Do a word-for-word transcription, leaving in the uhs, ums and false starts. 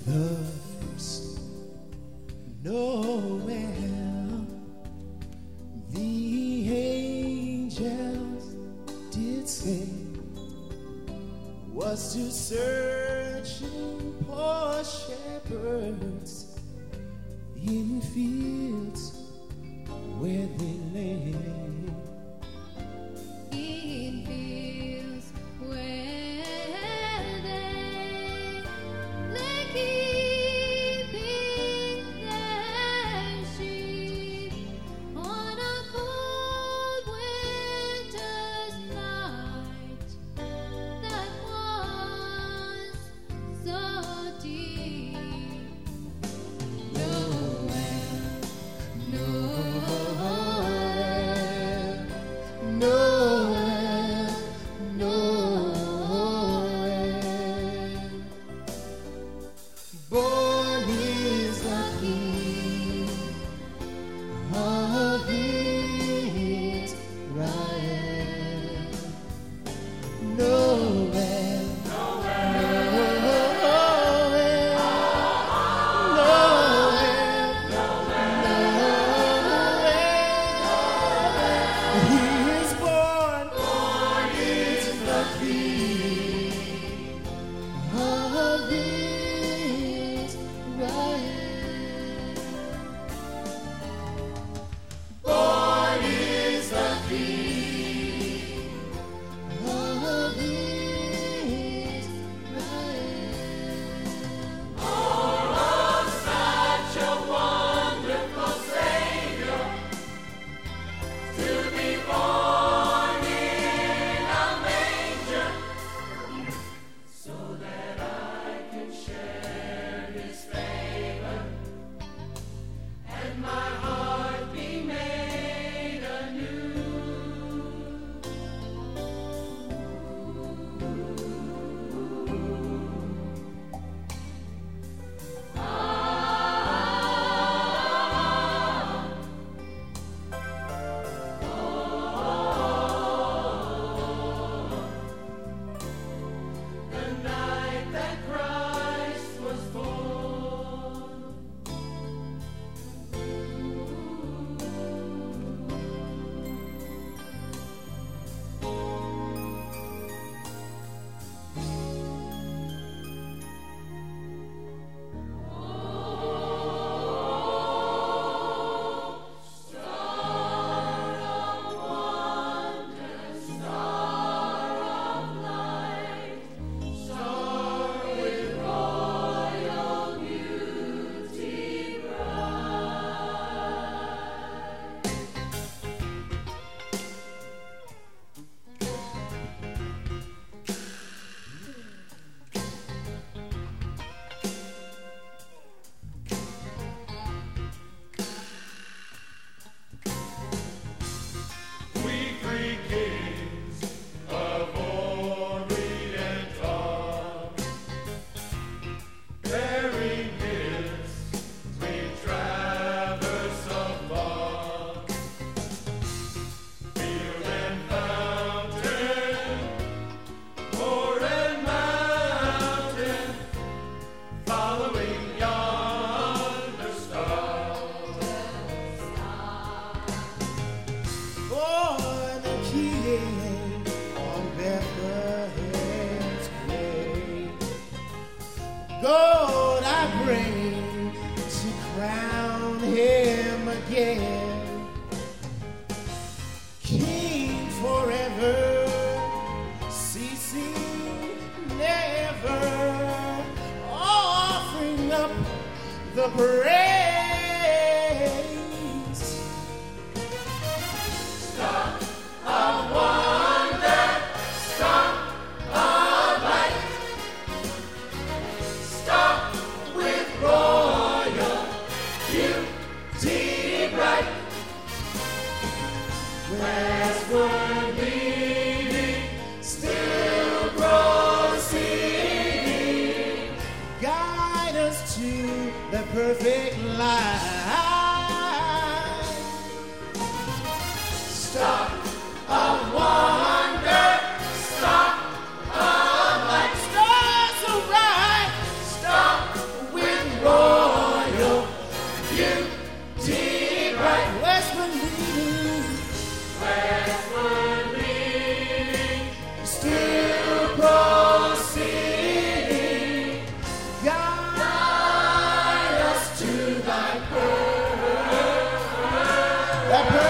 The first Noel, the angels did say, was to searching poor shepherds in fields where they lay. In fields where they lay keeping their sheep on a cold winter's night that was so deep. Noel, Noel, Noel, Noel. Born is the King of Israel. Noel, He is born, born is the King of Israel. Born is the King of Israel. Such a wonderful Savior to be born in a manger, so that I can share His favor and my heart be made anew. The night that Christ was born, star with royal beauty bright. We three kings of Orient are, bearing gifts we traverse afar. Field and fountain, moor and mountain, following yonder star. Born a king on Bethlehem's plain. Gold I bring to crown him again. King forever, ceasing never, offering up the praise. Of wonder, star of light, star with royal beauty bright. Westward leading, still proceeding, Guide us to the perfect light. star of wonder, star of light, Stars so bright, star with That